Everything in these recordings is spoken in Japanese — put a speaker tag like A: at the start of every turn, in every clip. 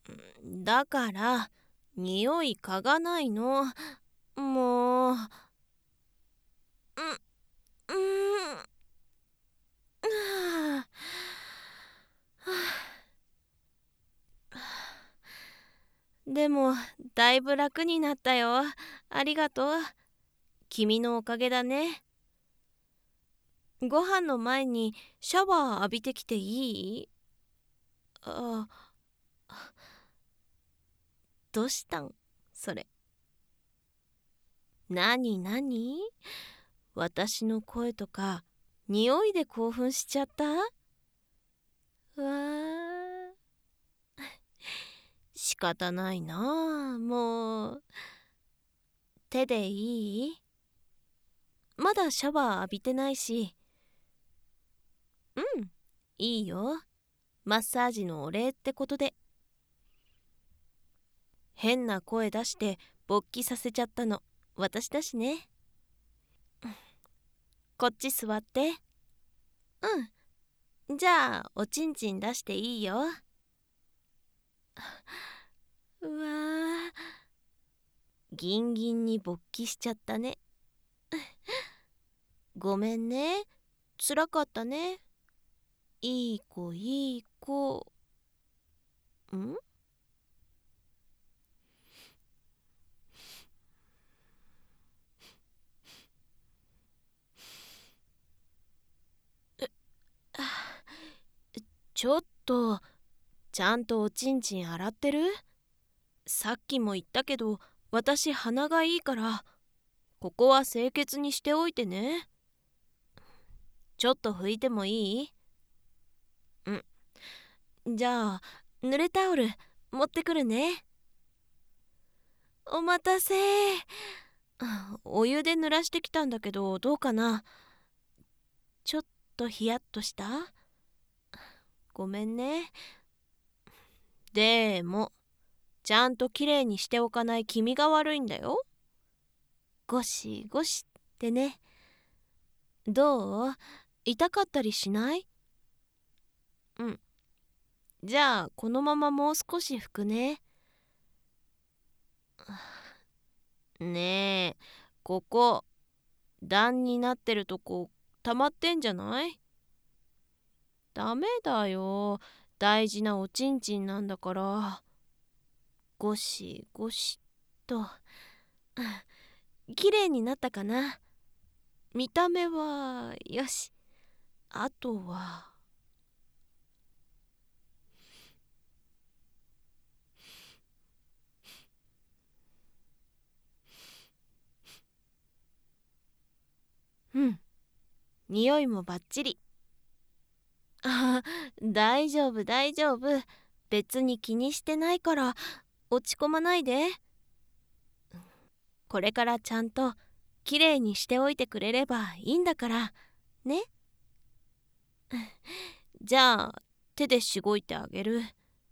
A: だから匂い嗅がないの。もう、うん、はあでもだいぶ楽になったよ。ありがとう。君のおかげだね。ご飯の前にシャワー浴びてきていい？あ、どうしたんそれ？なになに？私の声とか匂いで興奮しちゃった？わー、仕方ないなあ。もう手でいい？まだシャワー浴びてないし。うん、いいよ。マッサージのお礼ってことで。変な声出して勃起させちゃったの私だしね。こっち座って。じゃあおちんちん出していいよ。うわー、ギンギンに勃起しちゃったね。ごめんね、つらかったね。いい子いい子。んちょっと、ちゃんとおちんちん洗ってる？さっきも言ったけど私鼻がいいからここは清潔にしておいてね。ちょっと拭いてもいい？じゃあ濡れタオル持ってくるね。お待たせ。お湯で濡らしてきたんだけどどうかな？ちょっとヒヤッとした？ごめんね。でもちゃんときれいにしておかない君が悪いんだよ。ゴシゴシってね。どう？痛かったりしない？うん。じゃあこのままもう少し拭くね。ねえ、ここ段になってるとこ溜まってんじゃない？ダメだよ。大事なおちんちんなんだから。ゴシゴシっと。きれいになったかな？見た目はよし。あとは匂いもバッチリ。大丈夫大丈夫。別に気にしてないから落ち込まないで。これからちゃんときれいにしておいてくれればいいんだからね。じゃあ手でしごいてあげる。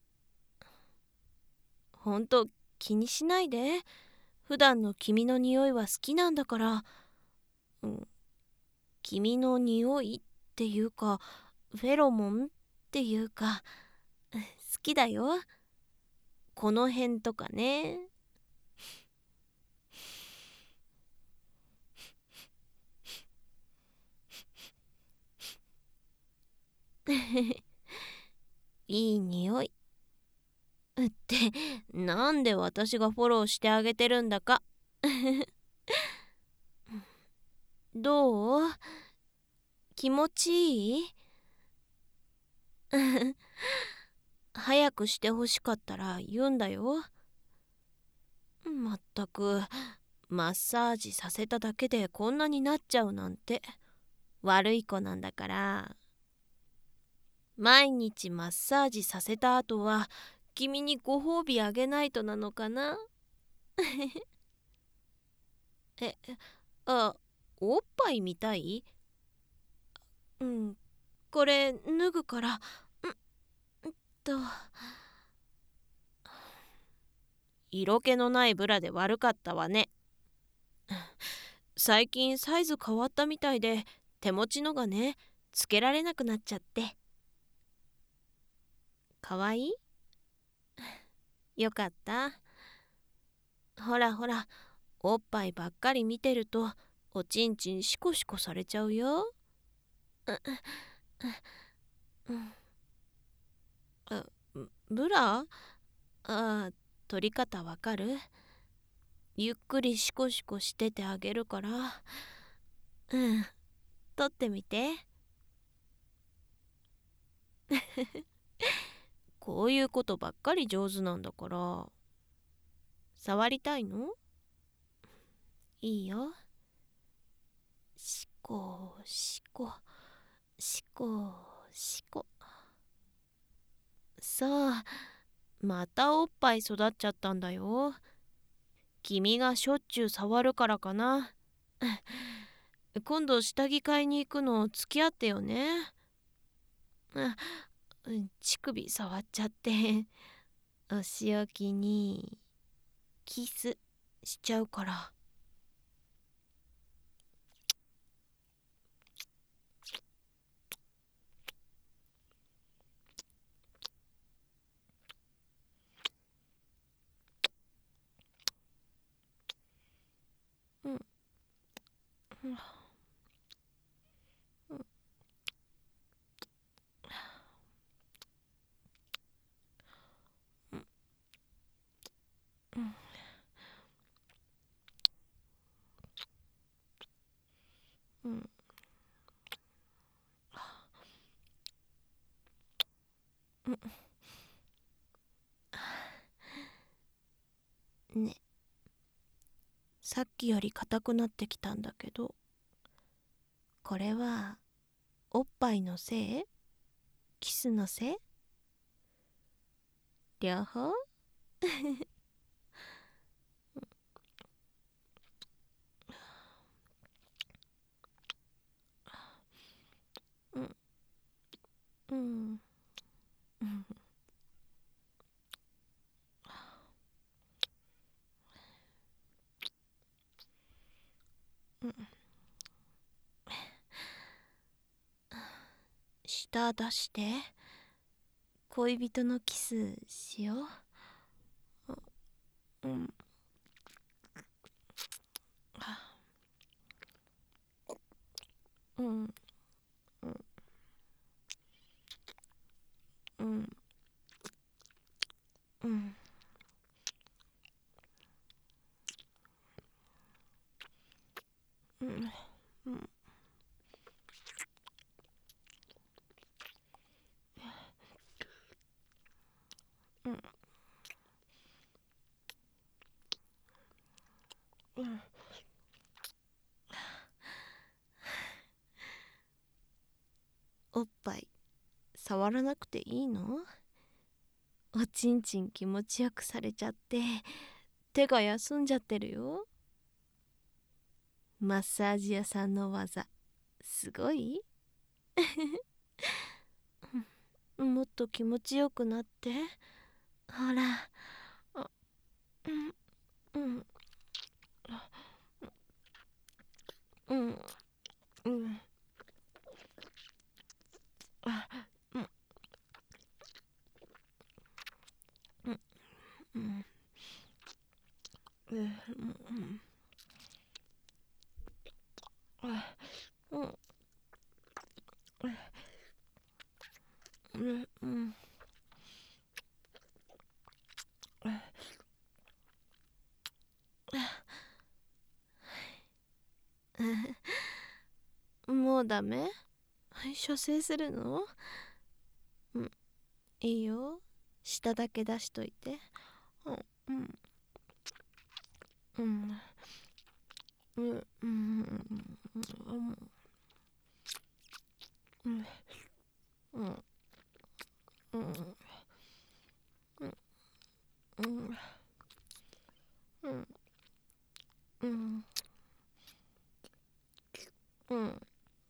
A: ほんと気にしないで。普段の君の匂いは好きなんだから。うん、君の匂いっていうかフェロモンっていうか好きだよ。この辺とかね。いい匂いってなんで私がフォローしてあげてるんだか。どう？気持ちいい？早くしてほしかったら言うんだよ。まったくマッサージさせただけでこんなになっちゃうなんて悪い子なんだから。毎日マッサージさせた後は君にご褒美あげないとなのかな？え、あ、おっぱい見たい？うん、これ脱ぐから。と色気のないブラで悪かったわね。最近サイズ変わったみたいで手持ちのがねつけられなくなっちゃって。かわいい？ よかった。ほらほら、おっぱいばっかり見てるとおちんちんシコシコされちゃうよ。うん、あ、ブラ？取り方わかる？ゆっくりシコシコしててあげるから。取ってみて。こういうことばっかり上手なんだから。触りたいの？いいよ。シコシコシコシコ。さあ、またおっぱい育っちゃったんだよ。君がしょっちゅう触るからかな。今度下着買いに行くの付き合ってよね。乳首触っちゃってお仕置きにキスしちゃうから。うん、うん、ね、さっきより硬くなってきたんだけど、これはおっぱいのせい？キスのせい？両方？うん、うん、うん、うん。舌出して。恋人のキスしよう。うん、うん、うん、うん、うん、うん、うん、うん、うん。おっぱい触らなくていいの？おちんちん気持ちよくされちゃって手が休んじゃってるよ。マッサージ屋さんの技すごい？もっと気持ちよくなって。ほら。あ、うん、うん、うん、うん、あ、うん、うん、うん、うん、うん、うん、うん、うん、もうダメ？射精するの？うん、いいよ。下だけ出しといて。うん、うん、うん、うん、うん、うん、うん、うん、うん、うん、うん、うん、うん、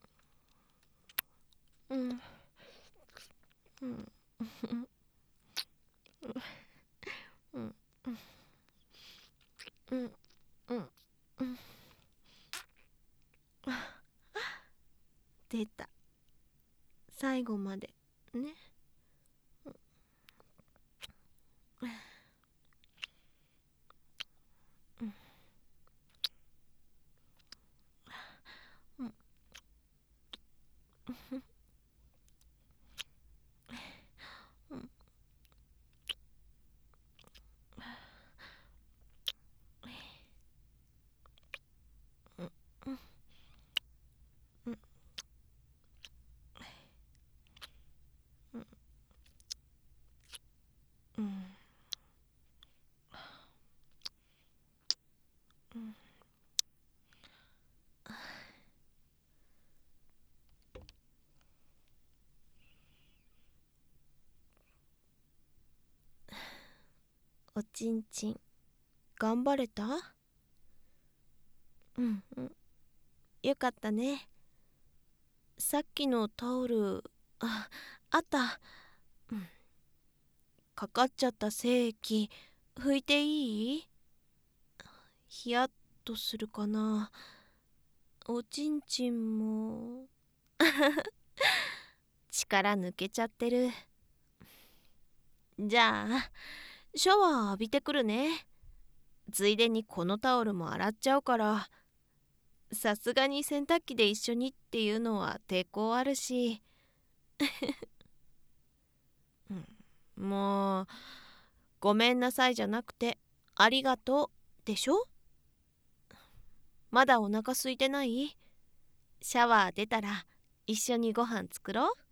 A: うん、うん、うん、うん、うん、うん。出た。最後までね。 おちんちん頑張れた？うんうん、よかったね。さっきのタオル、あった。うん、かかっちゃった精液拭いていい？ヒヤッとするかな。おちんちんも力抜けちゃってる。じゃあシャワー浴びてくるね。ついでにこのタオルも洗っちゃうから。さすがに洗濯機で一緒にっていうのは抵抗あるし、もうごめんなさいじゃなくてありがとうでしょ。まだお腹空いてない？シャワー出たら一緒にご飯作ろう。